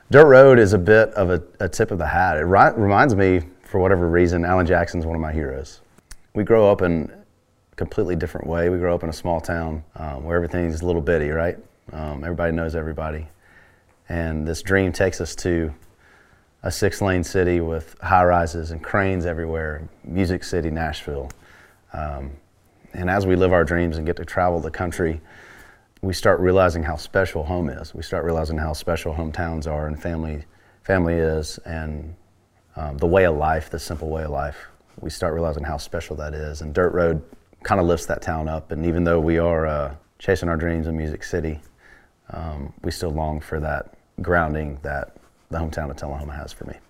Dirt Road is a bit of a tip of the hat. It reminds me, for whatever reason, Alan Jackson's one of my heroes. We grow up in a completely different way. We grow up in a small town where everything's little bitty, right? Everybody knows everybody. And this dream takes us to a 6-lane city with high-rises and cranes everywhere, Music City, Nashville. And as we live our dreams and get to travel the country, we start realizing how special home is. We start realizing how special hometowns are and family is, and the way of life, the simple way of life. We start realizing how special that is. And Dirt Road kind of lifts that town up. And even though we are chasing our dreams in Music City, we still long for that grounding that the hometown of Tullahoma has for me.